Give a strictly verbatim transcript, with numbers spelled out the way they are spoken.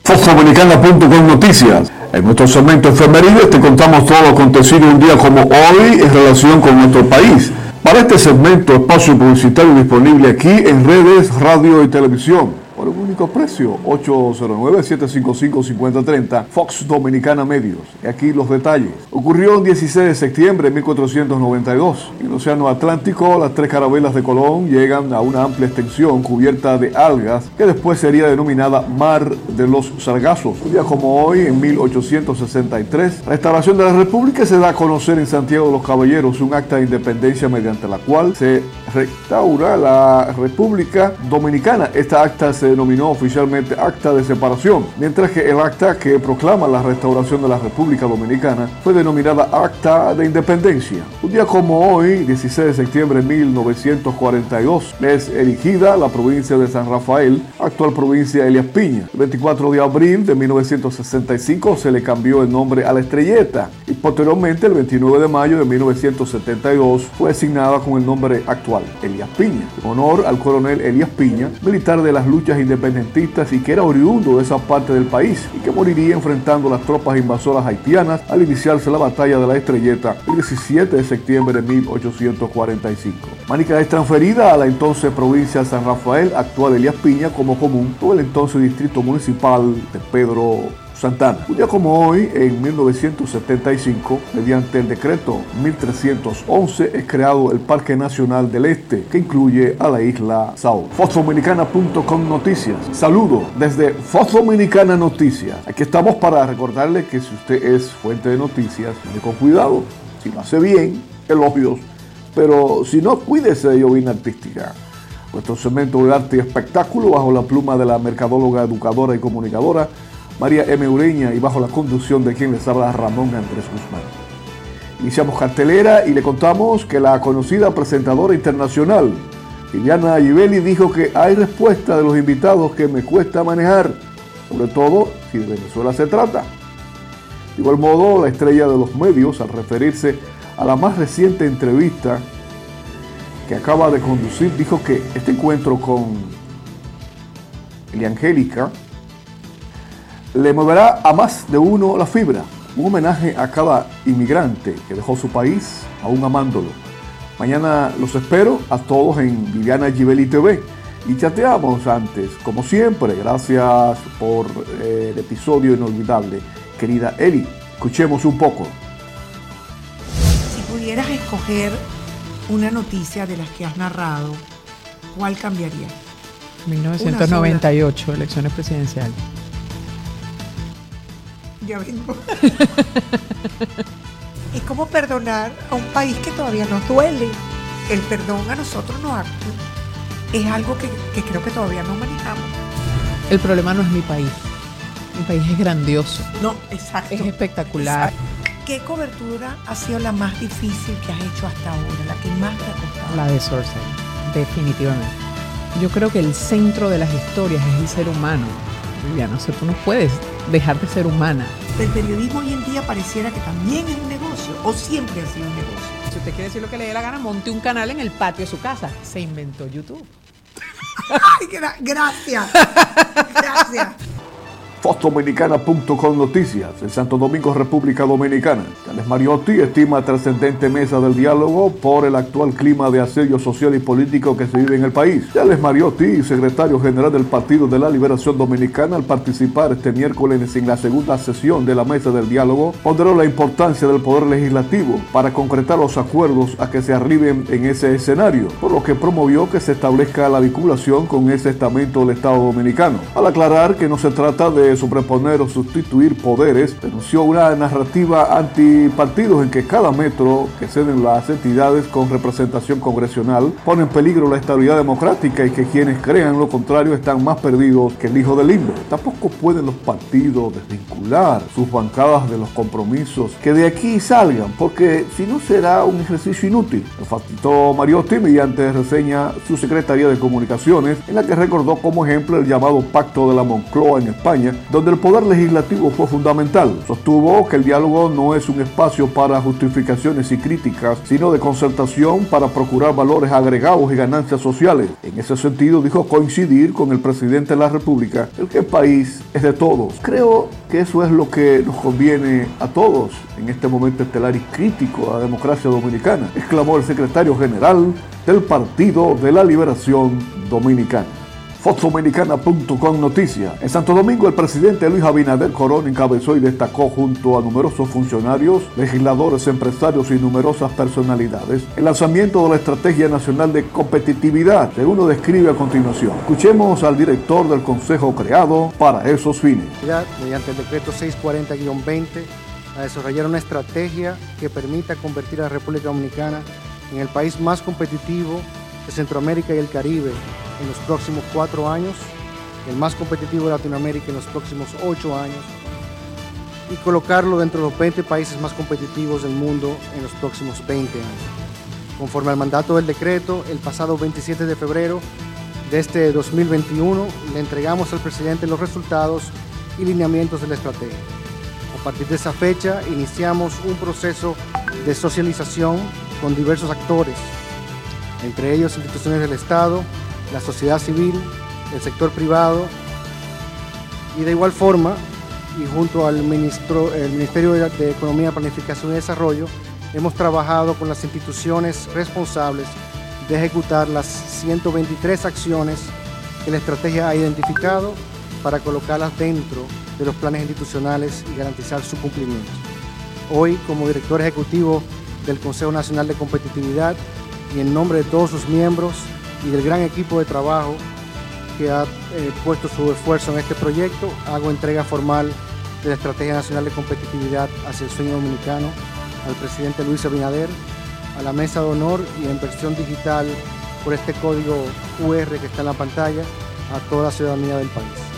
fox dominicana punto com Noticias. En nuestro segmento efemérides te contamos todo lo acontecido un día como hoy en relación con nuestro país. Para este segmento, espacio publicitario disponible aquí en redes, radio y televisión. Por un único precio, ocho cero nueve, siete cinco cinco, cinco cero tres cero, Fox Dominicana Medios. Y aquí los detalles. Ocurrió el dieciséis de septiembre de mil cuatrocientos noventa y dos. En el Océano Atlántico, las tres carabelas de Colón llegan a una amplia extensión cubierta de algas que después sería denominada Mar de los Sargazos. Un día como hoy, en mil ochocientos sesenta y tres, la restauración de la República se da a conocer en Santiago de los Caballeros, un acta de independencia mediante la cual se restaura la República Dominicana. Esta acta se denominó oficialmente Acta de Separación, mientras que el acta que proclama la restauración de la República Dominicana fue denominada Acta de Independencia. Un día como hoy, dieciséis de septiembre de mil novecientos cuarenta y dos, es erigida la provincia de San Rafael, actual provincia de Elías Piña. El veinticuatro de abril de mil novecientos sesenta y cinco se le cambió el nombre a La Estrelleta y posteriormente, el veintinueve de mayo de mil novecientos setenta y dos, fue asignada con el nombre actual, Elías Piña, en honor al coronel Elías Piña, militar de las luchas independentistas y que era oriundo de esa parte del país y que moriría enfrentando las tropas invasoras haitianas al iniciarse la batalla de La Estrelleta el diecisiete de septiembre de mil ochocientos cuarenta y cinco. Mánica es transferida a la entonces provincia de San Rafael, actual Elías Piña, como común por el entonces distrito municipal de Pedro Santana. Un día como hoy, en mil novecientos setenta y cinco, mediante el decreto mil trescientos once, es creado el Parque Nacional del Este, que incluye a la isla Sao. fox dominicana punto com Noticias. Saludo desde Fox Dominicana Noticias. Aquí estamos para recordarle que si usted es fuente de noticias, tiene con cuidado. Si lo hace bien, elogios. Pero si no, cuídese de llovina artística. Nuestro segmento de arte y espectáculo bajo la pluma de la mercadóloga, educadora y comunicadora María M. Ureña y bajo la conducción de quien les habla, Ramón Andrés Guzmán. Iniciamos cartelera y le contamos que la conocida presentadora internacional Viviana Givelli dijo que hay respuesta de los invitados que me cuesta manejar, sobre todo si de Venezuela se trata. De igual modo, la estrella de los medios, al referirse a la más reciente entrevista que acaba de conducir, dijo que este encuentro con Eliangélica le moverá a más de uno la fibra, un homenaje a cada inmigrante que dejó su país, aún amándolo. Mañana los espero a todos en Viviana Givelli T V y chateamos antes, como siempre. Gracias por eh, el episodio inolvidable, querida Eli. Escuchemos un poco. Si pudieras escoger una noticia de las que has narrado, ¿cuál cambiaría? mil novecientos noventa y ocho, elecciones presidenciales. Ya vengo. Es como perdonar a un país que todavía nos duele. El perdón a nosotros nos es algo que, que creo que todavía no manejamos. El problema no es mi país. Mi país es grandioso. No, exacto. Es espectacular. Exacto. ¿Qué cobertura ha sido la más difícil que has hecho hasta ahora? La que más te ha costado. La de Sorcery, definitivamente. Yo creo que el centro de las historias es el ser humano. Viviana, o sea, tú no puedes dejar de ser humana. El periodismo hoy en día pareciera que también es un negocio, o siempre ha sido un negocio. Si usted quiere decir lo que le dé la gana, monte un canal en el patio de su casa. Se inventó YouTube. Ay, gra- gracias. Gracias. fox dominicana punto com Noticias, en Santo Domingo, República Dominicana. Carles Mariotti estima trascendente mesa del diálogo por el actual clima de asedio social y político que se vive en el país. Carles Mariotti, secretario general del Partido de la Liberación Dominicana, al participar este miércoles en la segunda sesión de la mesa del diálogo, ponderó la importancia del Poder Legislativo para concretar los acuerdos a que se arriben en ese escenario, por lo que promovió que se establezca la vinculación con ese estamento del Estado Dominicano. Al aclarar que no se trata de sobreponer o sustituir poderes, denunció una narrativa antipartidos en que cada metro que ceden las entidades con representación congresional pone en peligro la estabilidad democrática y que quienes crean lo contrario están más perdidos que el hijo del limbo. Tampoco pueden los partidos desvincular sus bancadas de los compromisos que de aquí salgan, porque si no será un ejercicio inútil. Enfatizó Mariotti mediante reseña su Secretaría de Comunicaciones, en la que recordó como ejemplo el llamado Pacto de la Moncloa en España, donde el poder legislativo fue fundamental. Sostuvo que el diálogo no es un espacio para justificaciones y críticas, sino de concertación para procurar valores agregados y ganancias sociales. En ese sentido, dijo coincidir con el presidente de la República, el que el país es de todos. Creo que eso es lo que nos conviene a todos en este momento estelar y crítico a la democracia dominicana, exclamó el secretario general del Partido de la Liberación Dominicana. Fox Dominicana punto com noticias. En Santo Domingo, el presidente Luis Abinader Corona encabezó y destacó junto a numerosos funcionarios, legisladores, empresarios y numerosas personalidades el lanzamiento de la Estrategia Nacional de Competitividad, según lo describe a continuación. Escuchemos al director del consejo creado para esos fines. Mediante el decreto seiscientos cuarenta guión veinte, a desarrollar una estrategia que permita convertir a la República Dominicana en el país más competitivo de Centroamérica y el Caribe en los próximos cuatro años, el más competitivo de Latinoamérica en los próximos ocho años y colocarlo dentro de los veinte países más competitivos del mundo en los próximos veinte años. Conforme al mandato del decreto, el pasado veintisiete de febrero de este dos mil veintiuno le entregamos al presidente los resultados y lineamientos de la estrategia. A partir de esa fecha iniciamos un proceso de socialización con diversos actores, entre ellos instituciones del Estado, la sociedad civil, el sector privado y de igual forma, y junto al ministro, el Ministerio de Economía, Planificación y Desarrollo, hemos trabajado con las instituciones responsables de ejecutar las ciento veintitrés acciones que la estrategia ha identificado para colocarlas dentro de los planes institucionales y garantizar su cumplimiento. Hoy, como director ejecutivo del Consejo Nacional de Competitividad y en nombre de todos sus miembros y del gran equipo de trabajo que ha eh, puesto su esfuerzo en este proyecto, hago entrega formal de la Estrategia Nacional de Competitividad hacia el Sueño Dominicano al presidente Luis Abinader, a la mesa de honor y en versión digital por este código cu erre que está en la pantalla, a toda la ciudadanía del país.